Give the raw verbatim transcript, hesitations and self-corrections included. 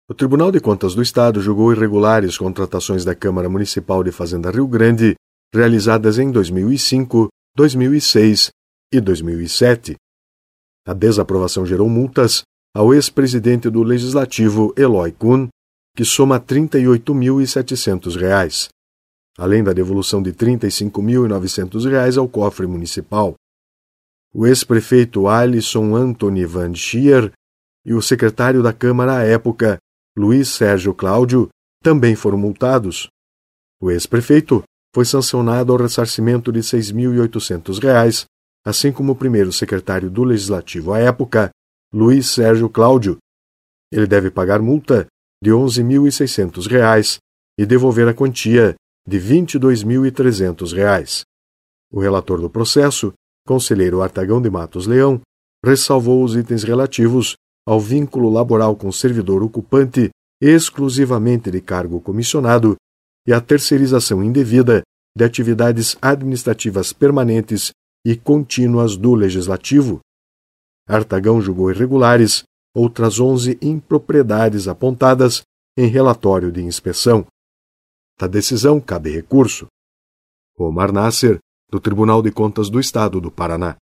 O Tribunal de Contas do Estado julgou irregulares contratações da Câmara Municipal de Fazenda Rio Grande realizadas em dois mil e cinco, dois mil e seis e dois mil e sete. A desaprovação gerou multas ao ex-presidente do Legislativo, Eloy Kuhn, que soma trinta e oito mil e setecentos reais, além da devolução de trinta e cinco mil e novecentos reais ao cofre municipal. O ex-prefeito Alisson Anthony Van Schier e o secretário da Câmara à época, Luiz Sérgio Cláudio, também foram multados. O ex-prefeito foi sancionado ao ressarcimento de seis mil e oitocentos reais, assim como o primeiro secretário do Legislativo à época, Luiz Sérgio Cláudio. Ele deve pagar multa de onze mil e seiscentos reais e devolver a quantia de vinte e dois mil e trezentos reais. O relator do processo, conselheiro Artagão de Matos Leão, ressalvou os itens relativos ao vínculo laboral com servidor ocupante exclusivamente de cargo comissionado e à terceirização indevida de atividades administrativas permanentes e contínuas do Legislativo. Artagão julgou irregulares outras onze impropriedades apontadas em relatório de inspeção. Da decisão cabe recurso. Omar Nasser, do Tribunal de Contas do Estado do Paraná.